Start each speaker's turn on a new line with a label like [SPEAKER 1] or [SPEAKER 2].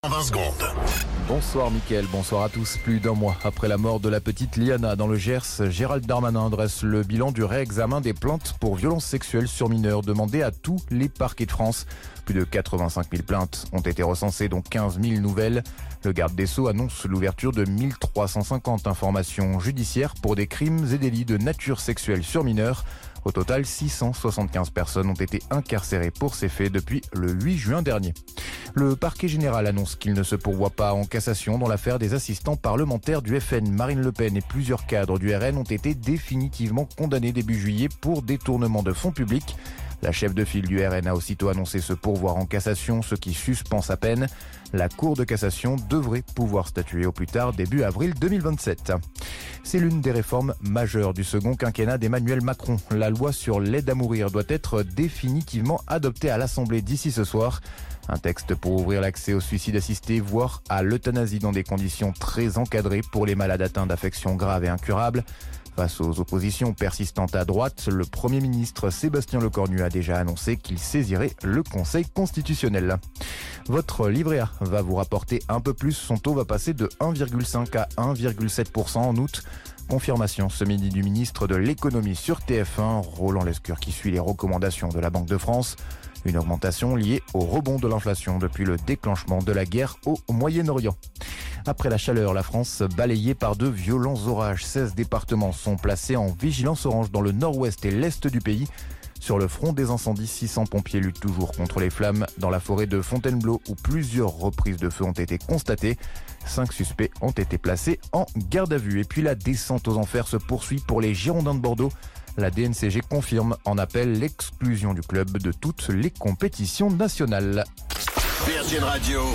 [SPEAKER 1] En 20 secondes.
[SPEAKER 2] Bonsoir Mickaël, bonsoir à tous. Plus d'un mois après la mort de la petite Liana dans le Gers, Gérald Darmanin dresse le bilan du réexamen des plaintes pour violences sexuelles sur mineurs demandées à tous les parquets de France. Plus de 85 000 plaintes ont été recensées, dont 15 000 nouvelles. Le garde des Sceaux annonce l'ouverture de 1350 informations judiciaires pour des crimes et délits de nature sexuelle sur mineurs. Au total, 675 personnes ont été incarcérées pour ces faits depuis le 8 juin dernier. Le parquet général annonce qu'il ne se pourvoit pas en cassation dans l'affaire des assistants parlementaires du FN. Marine Le Pen et plusieurs cadres du RN ont été définitivement condamnés début juillet pour détournement de fonds publics. La chef de file du RN a aussitôt annoncé se pourvoir en cassation, ce qui suspend sa peine. La Cour de cassation devrait pouvoir statuer au plus tard début avril 2027. C'est l'une des réformes majeures du second quinquennat d'Emmanuel Macron. La loi sur l'aide à mourir doit être définitivement adoptée à l'Assemblée d'ici ce soir. Un texte pour ouvrir l'accès au suicide assisté, voire à l'euthanasie dans des conditions très encadrées pour les malades atteints d'affections graves et incurables. Face aux oppositions persistantes à droite, le Premier ministre Sébastien Lecornu a déjà annoncé qu'il saisirait le Conseil constitutionnel. Votre livret A va vous rapporter un peu plus. Son taux va passer de 1,5 à 1,7% en août. Confirmation ce midi du ministre de l'économie sur TF1, Roland Lescure, qui suit les recommandations de la Banque de France. Une augmentation liée au rebond de l'inflation depuis le déclenchement de la guerre au Moyen-Orient. Après la chaleur, la France balayée par de violents orages. 16 départements sont placés en vigilance orange dans le nord-ouest et l'est du pays. Sur le front des incendies, 600 pompiers luttent toujours contre les flammes dans la forêt de Fontainebleau où plusieurs reprises de feu ont été constatées. 5 suspects ont été placés en garde à vue. Et puis la descente aux enfers se poursuit pour les Girondins de Bordeaux. La DNCG confirme en appel l'exclusion du club de toutes les compétitions nationales.
[SPEAKER 1] Virgin Radio.